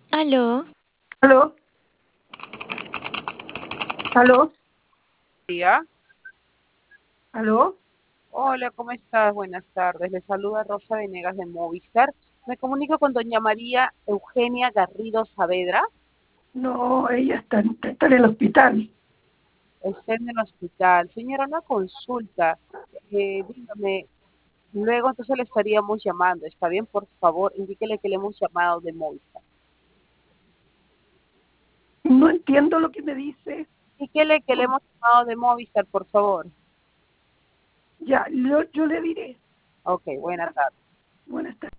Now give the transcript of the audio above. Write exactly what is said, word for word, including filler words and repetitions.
Aló, ¿Aló? ¿Aló? Día. ¿Aló? Hola, ¿cómo estás? Buenas tardes. Le saluda Rosa Venegas de Movistar. Me comunico con doña María Eugenia Garrido Saavedra. No, ella está, en- está en el hospital. Está en el hospital. Señora, una consulta. Eh, dígame, luego entonces le estaríamos llamando. ¿Está bien? Por favor, indíquele que le hemos llamado de Movistar. No entiendo lo que me dice. Indíquele que le hemos llamado de Movistar, por favor. Ya, yo, yo le diré. Ok, buena tarde. Buenas tardes.